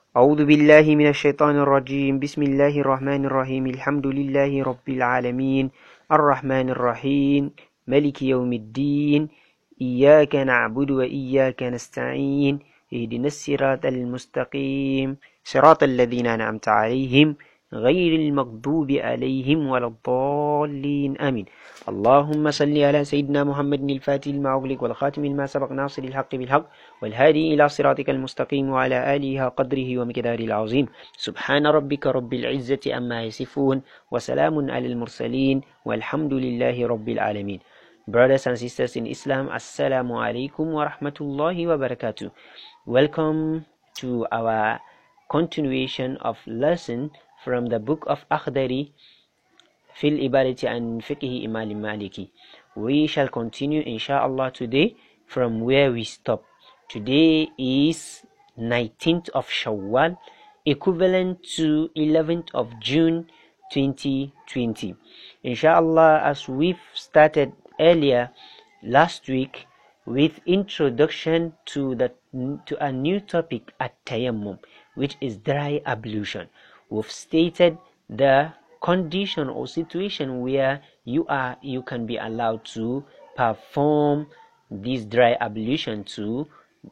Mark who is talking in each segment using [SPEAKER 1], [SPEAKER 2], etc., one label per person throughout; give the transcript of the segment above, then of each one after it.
[SPEAKER 1] أعوذ بالله من الشيطان الرجيم بسم الله الرحمن الرحيم الحمد لله رب العالمين الرحمن الرحيم ملك يوم الدين إياك نعبد وإياك نستعين اهدنا الصراط المستقيم صراط الذين أنعمت عليهم غير المغضوب عليهم ولا الضالين آمين. اللهم صل على سيدنا محمد الفاتح لما أغلق والخاتم لما سبق ناصر الحق بالحق والهادي إلى صراطك المستقيم وعلى آله قدره ومقداره العظيم. سبحان ربك رب العزة أما يصفون وسلام على المرسلين والحمد لله رب العالمين. Brothers and sisters in Islam, Assalamu alaikum wa rahmatullahi wa barakatuh. Welcome to our continuation of lesson from the book of Akhdari Fil Ibadati and Fiqh Imam Maliki. We shall continue inshallah today from where we stopped. Today is 19th of Shawwal, equivalent to 11th of June 2020. Inshallah, as we've started earlier last week with introduction to a new topic at tayammum, which is dry ablution. We've stated the condition or situation where you can be allowed to perform this dry ablution to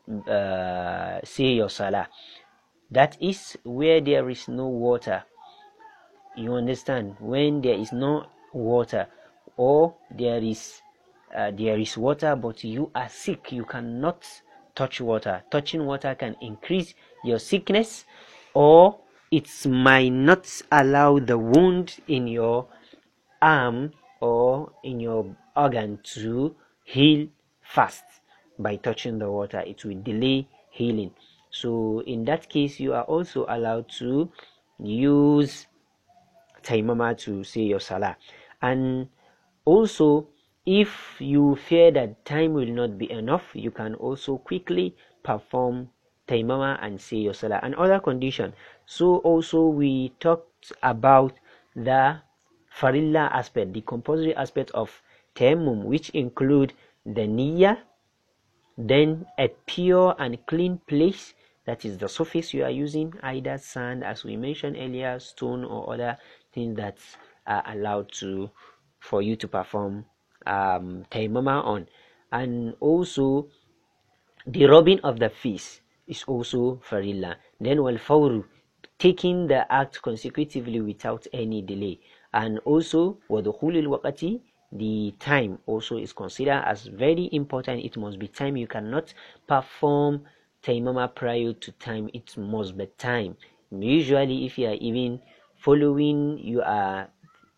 [SPEAKER 1] say your salah. That is where there is no water. You understand? When there is no water, or there is water but you are sick, you cannot touch water. Touching water can increase your sickness, or it might not allow the wound in your arm or in your organ to heal fast. By touching the water, it will delay healing. So in that case, you are also allowed to use taimama to say your salah. And also, if you fear that time will not be enough, you can also quickly perform taimama and say your salah. And other condition. So also we talked about the farilla aspect, the compulsory aspect of tayammum, which include the niyyah, then a pure and clean place, that is the surface you are using, either sand, as we mentioned earlier, stone, or other things that are allowed for you to perform tayammum on. And also the rubbing of the face is also farilla. Then wal fawru, taking the act consecutively without any delay. And also wadukhulil waqati, the time also is considered as very important. It must be time. You cannot perform taimama prior to time. It must be time. Usually, if you are even following, you are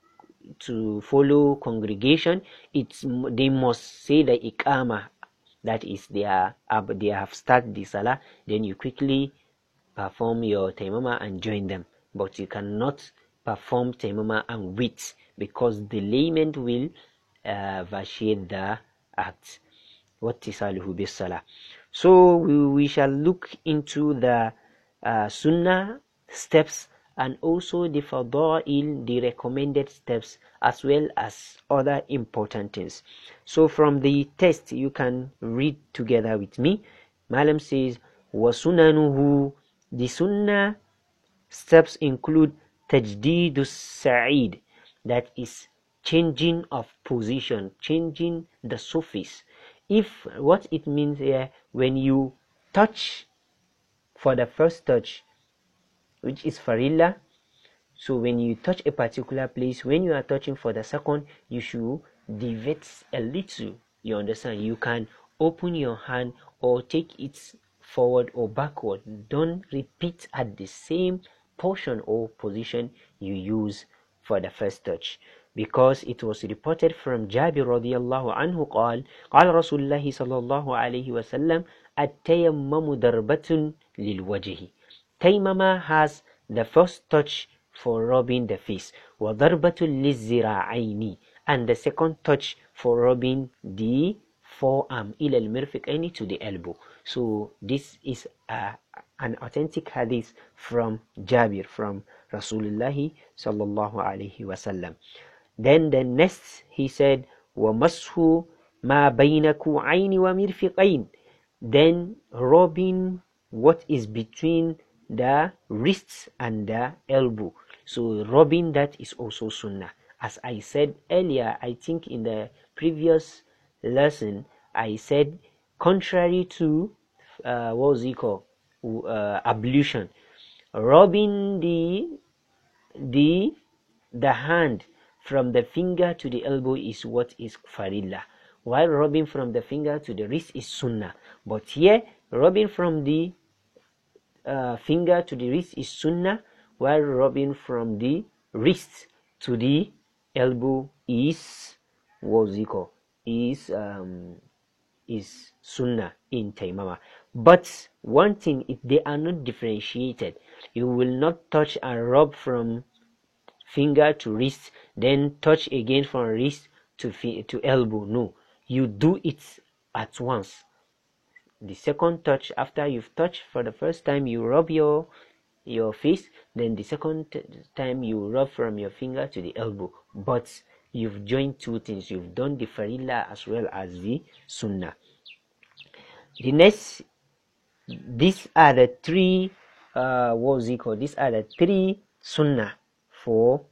[SPEAKER 1] to follow congregation, they must say the iqama, that is they have started the salah, then you quickly perform your taimama and join them. But you cannot perform taimama and wait, because delayment will vitiate the act. Wattisaluhu bis salah. So we shall look into the sunnah steps, and also the fadail, the recommended steps, as well as other important things. So from the text, you can read together with me. Malam says, وَسُنَنُهُ, the sunnah steps include tajdidus sa'id, that is changing of position, changing the surface. If what it means here, when you touch for the first touch, which is farilla, so when you touch a particular place, when you are touching for the second, you should deviate a little. You understand? You can open your hand or take it forward or backward. Don't repeat at the same portion or position you use for the first touch, because it was reported from Jabir radiyallahu anhu قال قال رسول الله صلى الله عليه وسلم التيمم ضربة للوجه. Taimama has the first touch for rubbing the face, وضربة للذراعين, and the second touch for rubbing the forearm إلى المرفقين, to the elbow. So this is an authentic hadith from Jabir, from Rasulullah sallallahu alaihi wasallam. Then the next he said, وَمَسْهُ مَا بَيْنَ كُوعَيْنِ وَمِرْفِقَيْنِ, then rubbing what is between the wrists and the elbow. So rubbing that is also sunnah. As I said earlier, I think in the previous lesson, I said contrary to what was it called? Ablution. Rubbing the the hand from the finger to the elbow is what is farilla, while rubbing from the finger to the wrist is sunnah. But here, rubbing from the finger to the wrist is sunnah, while rubbing from the wrist to the elbow is what is sunnah in taimama. But one thing, if they are not differentiated, you will not touch and rub from finger to wrist, then touch again from wrist to elbow. No, you do it at once. The second touch, after you've touched for the first time, you rub your face, then the second time you rub from your finger to the elbow. But you've joined two things. You've done the farilla as well as the sunnah. The next, these are the three these are the three sunnah for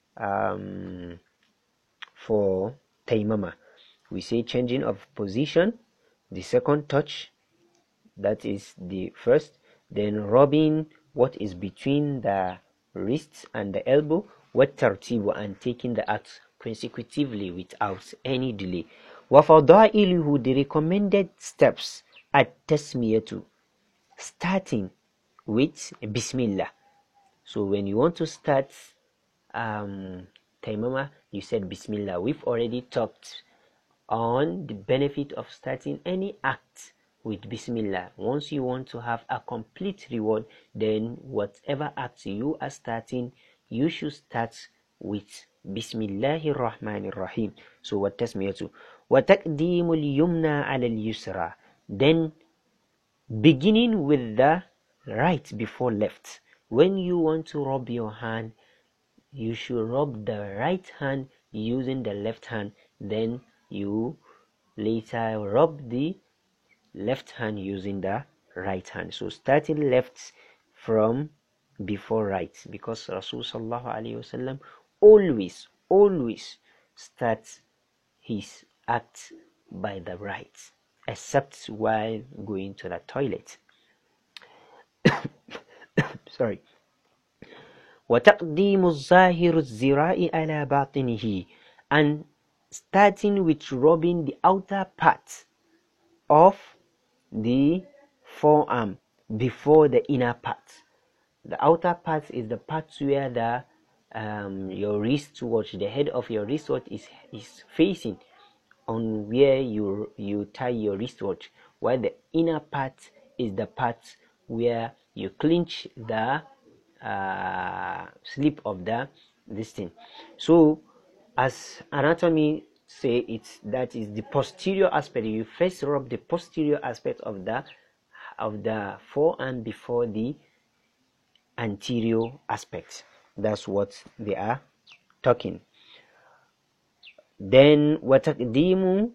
[SPEAKER 1] taimama. We say changing of position, the second touch, that is the first, then rubbing what is between the wrists and the elbow, what tartibu, and taking the act consecutively without any delay. Wafadailuhu, the recommended steps at tasmiyatu, starting with bismillah. So when you want to start taimama, you said bismillah. We've already talked on the benefit of starting any act with bismillah. Once you want to have a complete reward, then whatever act you are starting, you should start with bismillahir rahmanir rahim. So what tasmiyatu wa taqdimul yumna ala al yusra, then beginning with the right before left. When you want to rub your hand, you should rub the right hand using the left hand, then you later rub the left hand using the right hand. So starting left from before right, because Rasul sallallahu alaihi wasallam always starts his act by the right, except while going to the toilet. Sorry. وَتَقْدِيمُ الظَّاهِرُ الزِّرَاءِ عَلَى بَاطِنِهِ, and starting with rubbing the outer part of the forearm before the inner part. The outer part is the part where the your wristwatch, the head of your wristwatch is facing on where you tie your wristwatch, while the inner part is the part where you clinch the slip of this thing. So as anatomy say, that is the posterior aspect. You first rub the posterior aspect of the forearm before the anterior aspect. That's what they are talking. Then وتقديم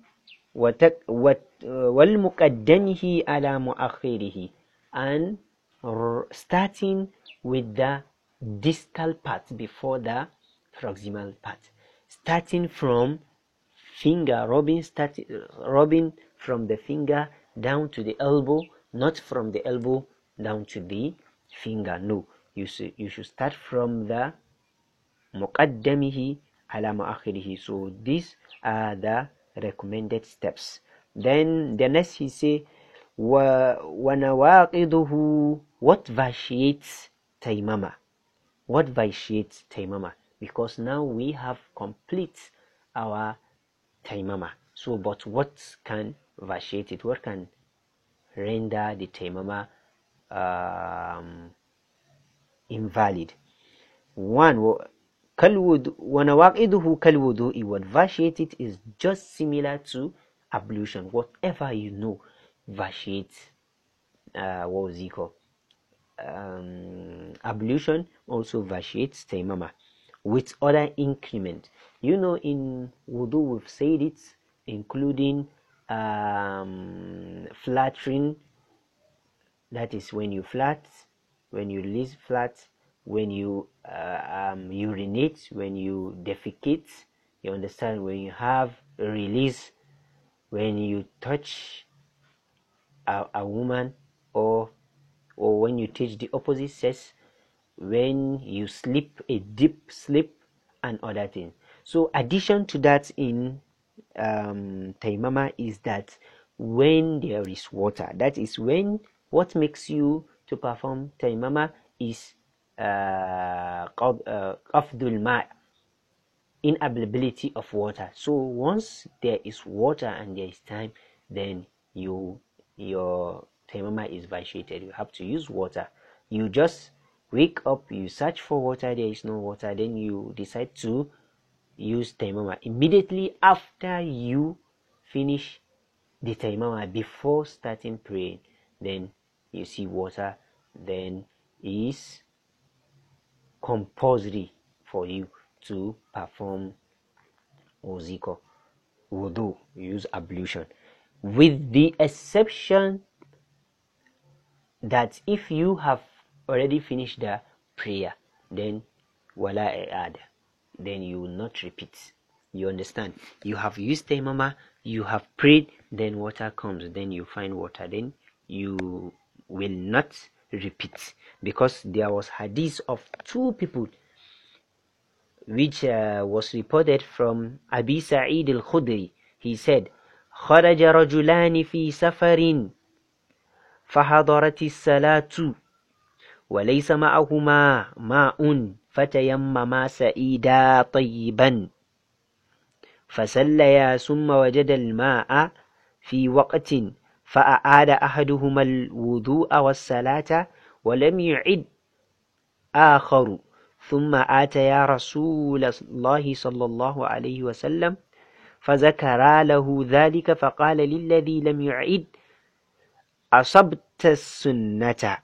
[SPEAKER 1] والمقدمه على مؤخره, and starting with the distal part before the proximal part, starting from finger rubbing from the finger down to the elbow, not from the elbow down to the finger. No, you should start from the muqaddamihi ala muakhirihi. So these are the recommended steps. Then the next he say wa nawaqiduhu, what vitiates taimama, because now we have complete our taimama. So but what can vitiate it, what can render the taimama invalid? One, وَنَوَاقِدُهُ كَالْوُضُوءِ, what vitiates it is just similar to ablution. Whatever you know vitiates ablution also vitiates taimama with other increment. You know, in wudu we've said it, including flattering, that is when you flat when you release flat, when you urinate, when you defecate, you understand, when you have a release, when you touch a woman, or when you touch the opposite sex, when you sleep a deep sleep, and other things. So addition to that in taimama is that when there is water, that is when what makes you to perform taimama is qafdul ma', inavailability of water. So once there is water and there is time, then your taimama is vitiated. You have to use water. You just wake up, you search for water, there is no water, then you decide to use taimama. Immediately after you finish the taimama, before starting praying, then you see water, then is compulsory for you to perform uziko, wudu, use ablution, with the exception that if you have already finished the prayer, then wala i'ada, then you will not repeat. You understand? You have used taimama, you have prayed, then water comes, then you find water, then you will not repeat, because there was hadith of two people which was reported from Abi Sa'id al-Khudri. He said, خرج رجلان في سفر فحضرت الصلاة وليس معهما ماء فتيمما سعيدا طيبا فصليا ثم وجد الماء في وقت فأعاد أحدهما الوضوء والصلاة ولم يعد آخر ثم آتيا رسول الله صلى الله عليه وسلم فذكر له ذلك فقال للذي لم يعد أصبت السنة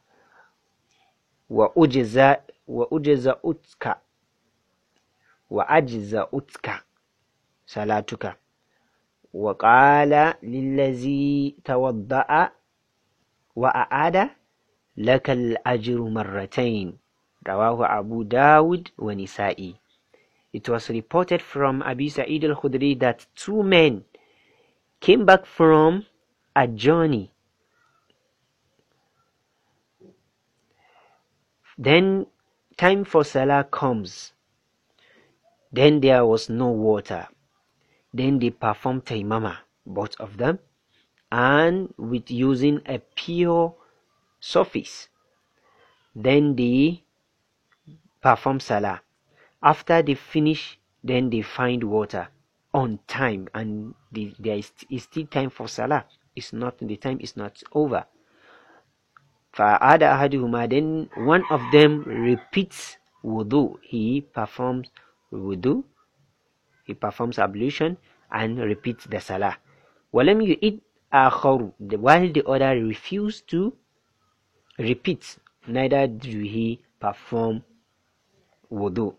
[SPEAKER 1] وأجزأتك صلاتك. وقال للذي توضأ وأعاد لك الأجر مرتين. رواه Abu Dawud wa Nisa'i. It was reported from Abi Sa'id al-Khudri that two men came back from a journey. Then time for Salah comes. Then there was no water. Then they performed taimama, both of them, and with using a pure surface. Then they perform Salah. After they finish, then they find water on time, and there is still time for Salah. The time is not over. فَعَادَ أَحَدُهُمَا, then one of them repeats wudu. He performs wudu, he performs ablution and repeats the Salah. وَلَمْ يُعِدْ آخَرُ, while the other refused to repeat, neither do he perform wudu.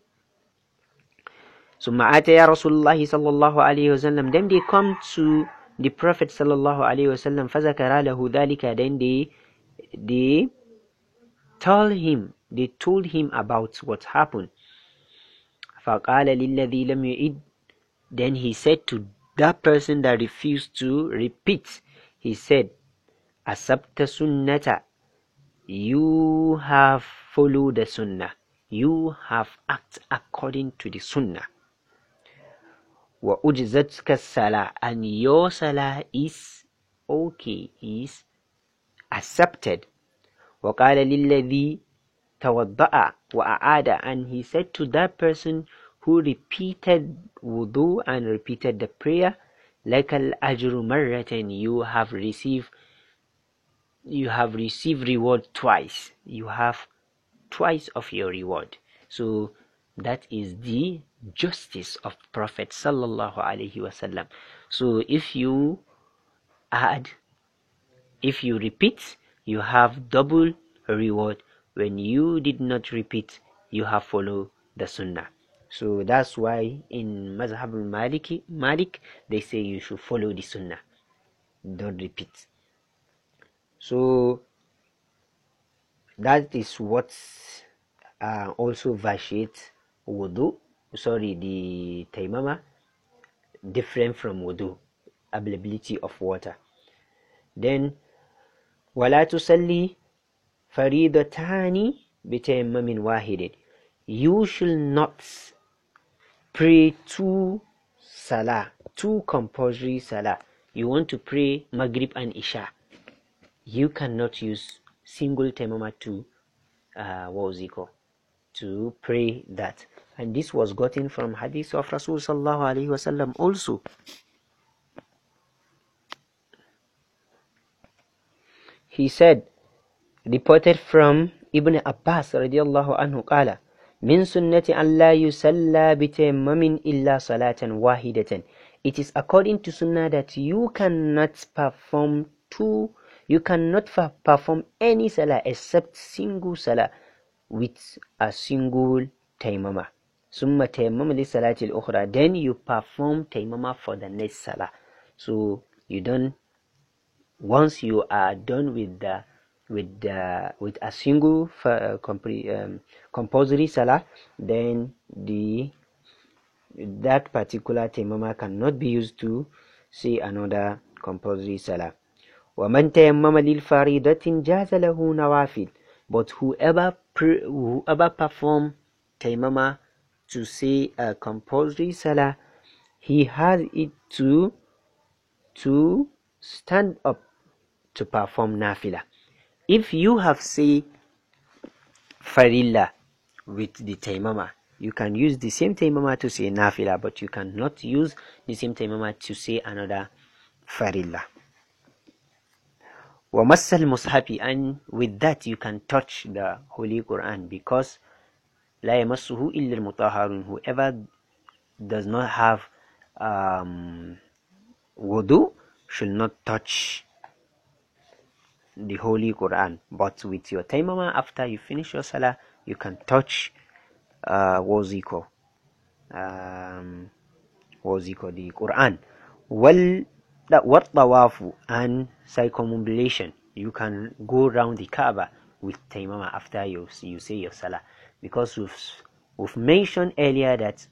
[SPEAKER 1] ثم أتى رسول الله صلى الله عليه وسلم, then they come to the Prophet صلى الله عليه وسلم فذكر له ذلك, then they told him about what happened. فقال للذي لم يعد, then he said to that person that refused to repeat, he said, أصبت سنة, you have followed the sunnah, you have acted according to the sunnah. وَأُجْزَتْكَ الصَّلَاةِ, and your salah is okay, is accepted. وَقَالَ لِلَّذِي تَوَضَّأَ وَأَعَادَ, and he said to that person who repeated wudu and repeated the prayer, لَكَ الْأَجْرُ مَرَّةً, you have received reward twice. You have twice of your reward. So that is the justice of Prophet sallallahu alaihi wasallam. So if you repeat, you have double reward. When you did not repeat, you have followed the sunnah. So that's why in Mazhab Malik they say you should follow the sunnah, don't repeat. So that is what also vitiates wudu, the taimama, different from wudu, availability of water. Then ولا تصلي فريضتان بتيمم واحد. You should not pray two compulsory salah. You want to pray Maghrib and Isha, you cannot use single taimama to to pray that. And this was gotten from hadith of Rasul sallallahu alaihi wasallam also. He said, reported from Ibn Abbas radiyallahu anhu qala min sunnati an la yusalla bitayammamin illa salatan wahidatan. It is according to sunnah that you cannot perform any salah except single salah with a single taimama. Summa tayammam li salati al-ukhra. Then you perform taimama for the next salah. So once you are done with a single compulsory salah, then that particular taimama cannot be used to say another compulsory salah. وَمَنْ تَيَمَّمَ لِلْفَرِيضَةٍ جَازَ لَهُ نَوَافِلٍ. But whoever perform taimama to say a compulsory salah, he has it to stand up to perform nafila. If you have say farilla with the taimama, you can use the same taimama to say nafila, but you cannot use the same taimama to say another farilla. وَمَسَّ الْمُصْحَفِ, and with that you can touch the Holy Quran, because لَا يَمَسُّهُ إِلَّا الْمُطَهَّرُونَ. Whoever does not have wudu should not touch the Holy Quran. But with your taimama, after you finish your salah, you can touch the Quran. وَالطَّوَافُ, and circumambulation. You can go around the Kaaba with taimama after you say your salah, because we've mentioned earlier that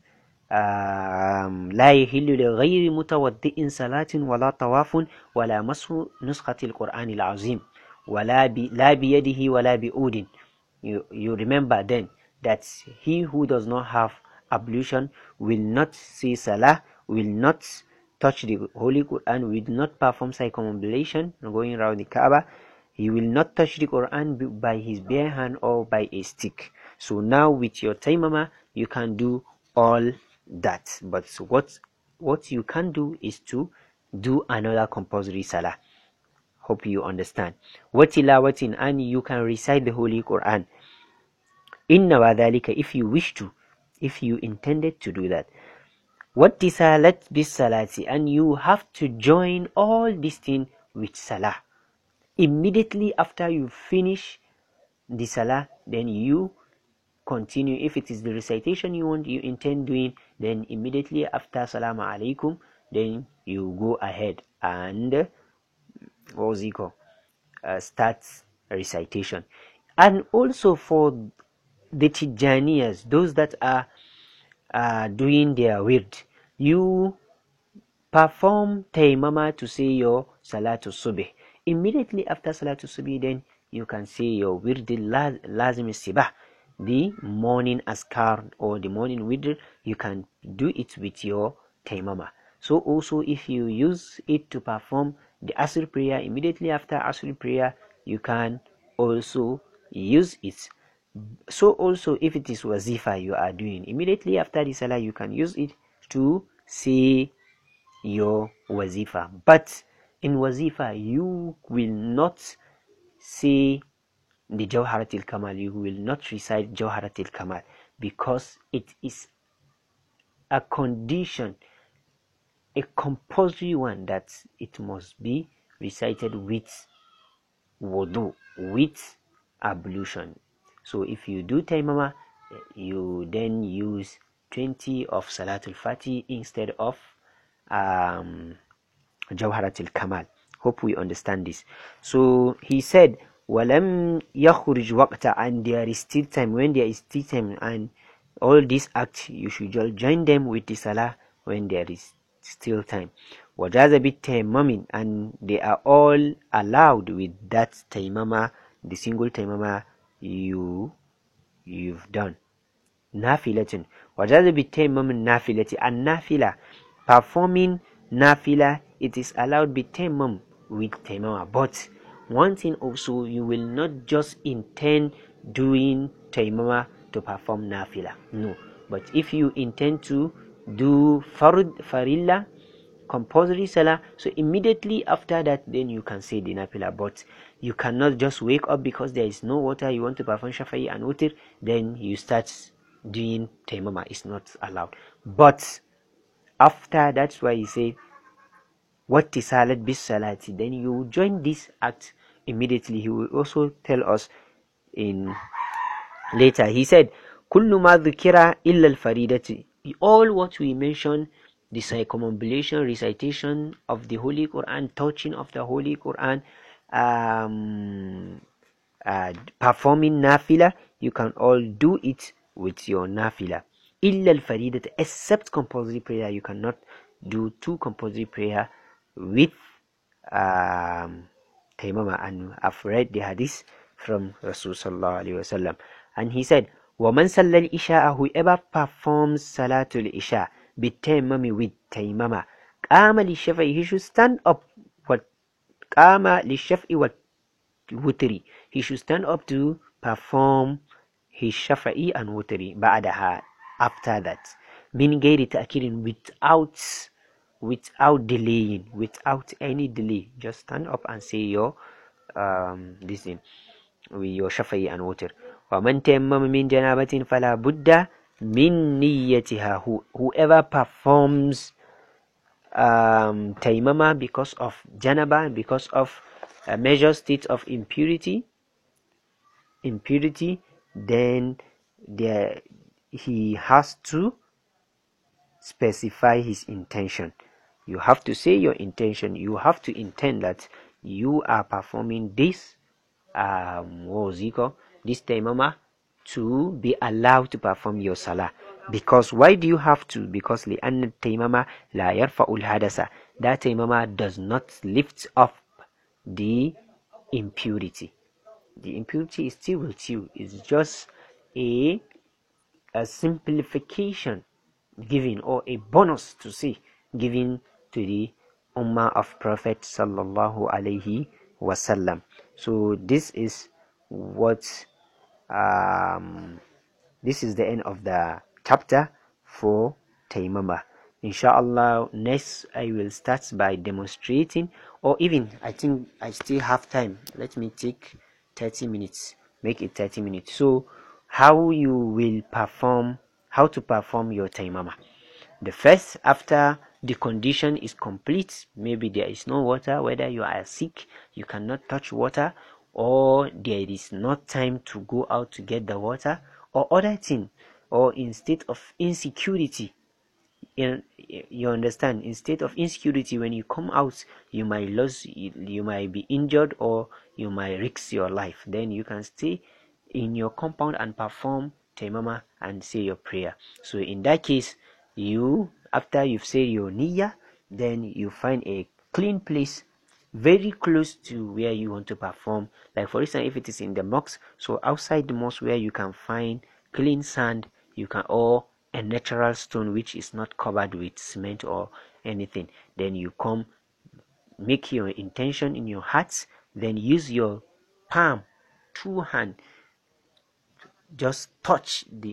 [SPEAKER 1] لا يحل لغير متوضئ صلاة ولا طواف ولا مسح نسخة القرآن العظيم ولا لا بيده ولا بأود. You remember then that he who does not have ablution will not say salah, will not touch the Holy Quran, will not perform circumambulation going around the Kaaba. He will not touch the Quran by his bare hand or by a stick. So now with your taimama, you can do all that. But what you can do is to do another compulsory salah. Hope you understand. Watilawatin, and you can recite the Holy Quran. Inna wa dhalika, if you intended to do that. Wattisalat bis salati, and you have to join all these things with salah. Immediately after you finish the salah, then you continue. If it is the recitation you intend doing, then immediately after salamu alaikum, then you go ahead and start recitation. And also for the Tijaniyas, those that are doing their wird, you perform taimama to say your salatul subh. Immediately after salatul subh, then you can say your wird lazim sibah, the morning askar or the morning wird. You can do it with your taimama. So also if you use it to perform the Asr prayer, immediately after Asr prayer, you can also use it. So also if it is wazifa you are doing, immediately after the salah, you can use it to say your wazifa. But in wazifa, you will not say the Jawharatul Kamal, you will not recite Jawharatul Kamal, because it is a condition, a compulsory one, that it must be recited with wudu, with ablution. So if you do taimama, you then use 20 of Salatul Fatih instead of Jawharatul Kamal. Hope we understand this. So he said, وَلَمْ يَخْرُجْ وَقْتًا, and there is still time. When there is still time, and all these acts, you should just join them with the salah when there is still time. وَجَازَ بِالتَّيَمُّمِ, and they are all allowed with that taimama, the single taimama you've done. Nafilatun, وَجَازَ بِالتَّيَمُّمِ nafilati, and nafila, performing nafila, it is allowed bitaimum, with taimama. But one thing also, you will not just intend doing taimama to perform nafila, no. But if you intend to do farilla, compulsory salah, so immediately after that, then you can say the nafila. But you cannot just wake up because there is no water, you want to perform shafa'i and witr, then you start doing taimama. It's not allowed. But after, that's why he say what tisalat bis salati, then you join this act immediately. He will also tell us in later. He said kullu ma dhukira illa al faridati, all what we mentioned, the circumambulation, recitation of the Holy Quran, touching of the Holy Quran, performing nafila, you can all do it with your nafila. Illa al faridat, except compulsory prayer. You cannot do two compulsory prayer with taimama. And I've read the hadith from Rasul sallallahu alaihi wasallam, and he said, وَمَنْ صَلَّى الْإِشَاءَ, whoever performs salatul isha bitaimami, with taimama, قَامَ لِلشَّفْعِ, he should stand up. What قَامَ لِلشَّفْعِ وَالْوُتْرِ, he should stand up to perform his shafa'i and wutri ba'daha, after that, min ghairi ta'kirin, without delaying, without any delay. Just stand up and say your this thing with your shafa'i and wutr. وَمَنْ تَيَمَّمَ مِنْ جَنَابَةٍ فَلَا بُدَّ مِنْ نِيَّتِهَا, whoever performs taimama because of janaba, because of a major state of impurity, then he has to specify his intention. You have to say your intention. You have to intend that you are performing this this taimama to be allowed to perform your salah. Because why do you have to? Because لأن التيمم لا يرفع الحدث, that taimama does not lift up the impurity. The impurity is still with you. It's just a simplification given, or a bonus to see, given to the ummah of Prophet sallallahu alaihi wasallam. So this is what this is the end of the chapter for taimama. Inshallah, next I will start by demonstrating, or even I think I still have time. Let me take 30 minutes, make it 30 minutes. So how you will perform, how to perform your taimama. The first, after the condition is complete, maybe there is no water, whether you are sick, you cannot touch water, or there is not time to go out to get the water, or other thing, or in state of insecurity. You understand, in state of insecurity, when you come out, you might lose, you might be injured, or you might risk your life. Then you can stay in your compound and perform taimama and say your prayer. So in that case, you, after you've said your niyyah, then you find a clean place very close to where you want to perform. Like for instance, if it is in the mosque, so outside the mosque where you can find clean sand, you can, or a natural stone which is not covered with cement or anything, then you come, make your intention in your heart, then use your palm, two hand, just touch the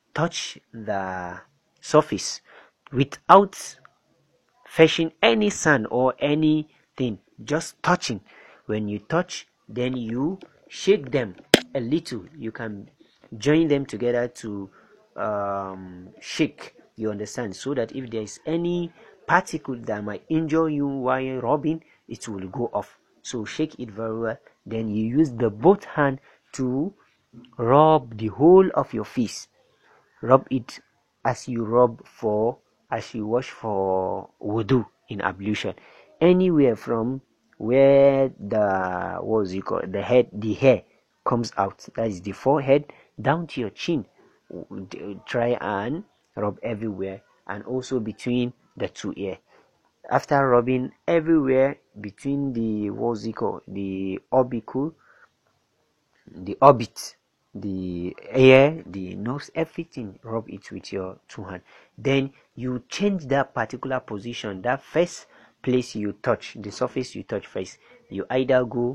[SPEAKER 1] surface without fetching any sand or anything, just touching. When you touch, then you shake them a little. You can join them together to shake, you understand, so that if there is any particle that might injure you while rubbing, it will go off. So shake it very well, then you use the both hand to rub the whole of your face. Rub it as you wash for wudu in ablution, anywhere from where the the hair comes out, that is the forehead down to your chin. Try and rub everywhere, and also between the two ears. After rubbing everywhere between the the orbicle, the orbit, the ear, the nose, everything, rub it with your two hands. Then you change that particular position, that first place you touch, the surface you touch first. You either go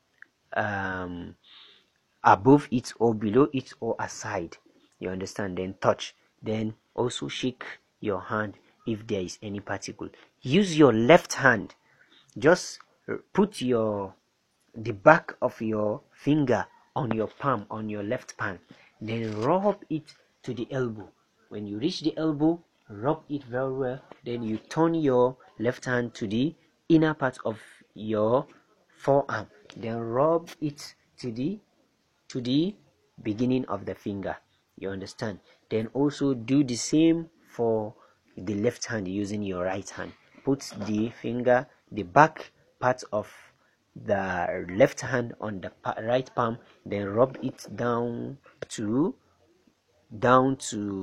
[SPEAKER 1] above it or below it or aside. You understand? Then touch. Then also shake your hand if there is any particle. Use your left hand. Just put the back of your finger on your palm, on your left palm. Then rub it to the elbow. When you reach the elbow, rub it very well. Then you turn your left hand to the inner part of your forearm. Then rub it to the beginning of the finger. You understand? Then also do the same for the left hand using your right hand. Put the finger, the back part of the left hand on the right palm, then rub it down to down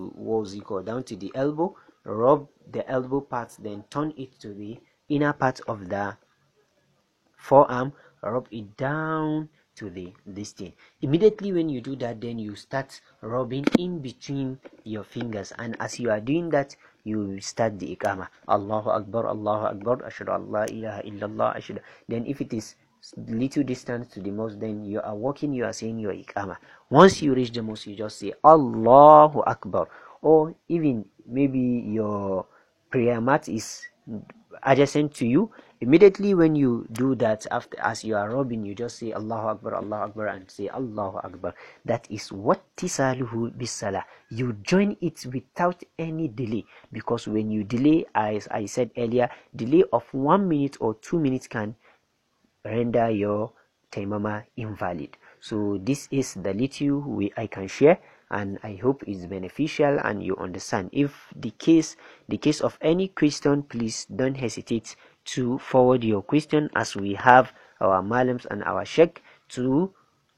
[SPEAKER 1] to the elbow. Rub the elbow part, then turn it to the inner part of the forearm. Rub it down to this thing. Immediately when you do that, then you start rubbing in between your fingers, and as you are doing that, you start the iqamah. Allahu Akbar, Allahu Akbar, ashhadu an la ilaha illallah, ashhadu. Then if it is little distance to the mosque, then you are walking, you are saying your iqamah. Once you reach the mosque, you just say Allahu Akbar. Or even maybe your prayer mat is adjacent to you. Immediately when you do that, after as you are rubbing, you just say Allahu Akbar, and say Allahu Akbar. That is what tisaluhu bisala. You join it without any delay, because when you delay, as I said earlier, delay of 1 minute or 2 minutes can render your taimama invalid. So this is the little I can share, and I hope it's beneficial and you understand. If the case of any question, please don't hesitate to forward your question, as we have our malams and our sheikh to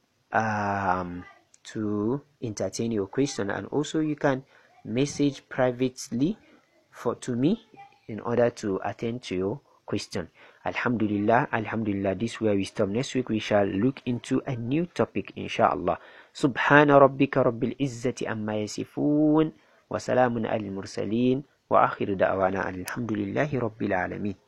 [SPEAKER 1] entertain your question. And also you can message privately to me in order to attend to your question. Alhamdulillah, this is where we stop. Next week we shall look into a new topic, inshallah. Subhana rabbika rabbil izzati amma yasifun wa salamun alal mursalin wa akhiru da'wana alhamdulillahi rabbil alamin.